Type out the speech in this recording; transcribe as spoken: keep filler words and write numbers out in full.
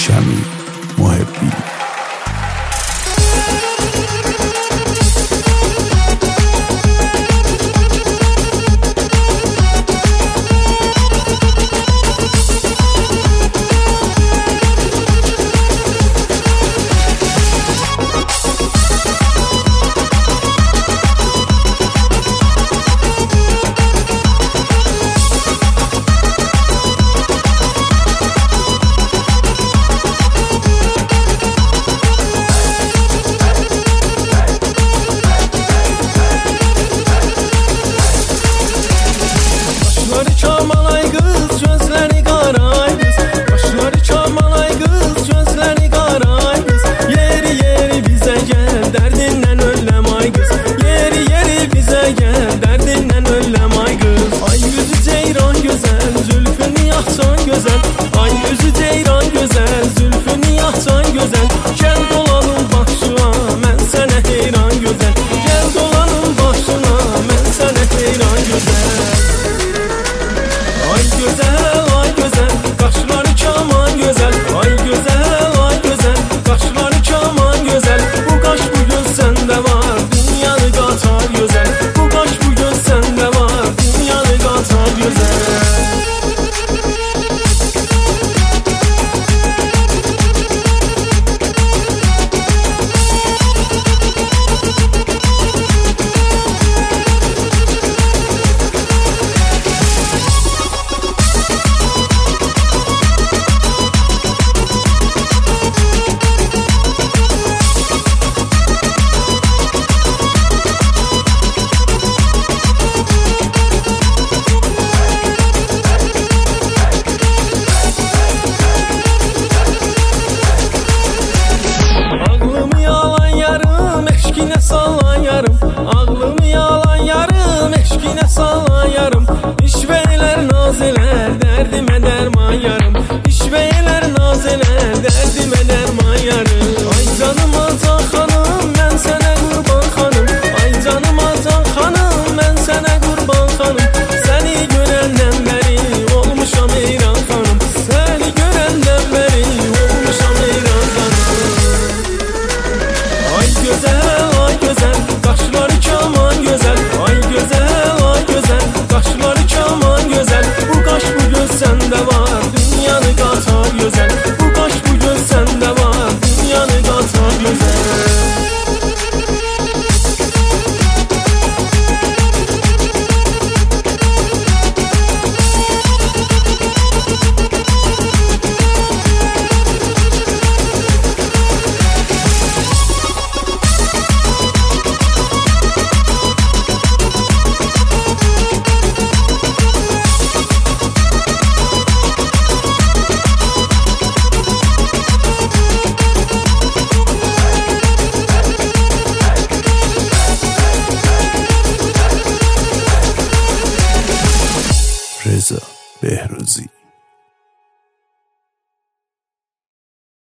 شمی محبی. Ağlımı yalan yarım, eşkine salan yarım. İşveyler nazeler, derdime derman yarım. İşveyler nazeler, derdime derman yarım. Ay canım atan hanım, ben sana kurban hanım. Ay canım atan hanım, ben sana kurban hanım. Seni görenden beri olmuşam heyran hanım. Seni görenden beri olmuşam heyran hanım. Ay güzel, ay güzel, kaşları kaman güzel. Ay güzel, ay güzel, kaşları kaman güzel. Bu kaş bu göz sende var, dünyanı katar güzel. Bu kaş bu göz sende var, dünyanı katar güzel. رضا بهروزی.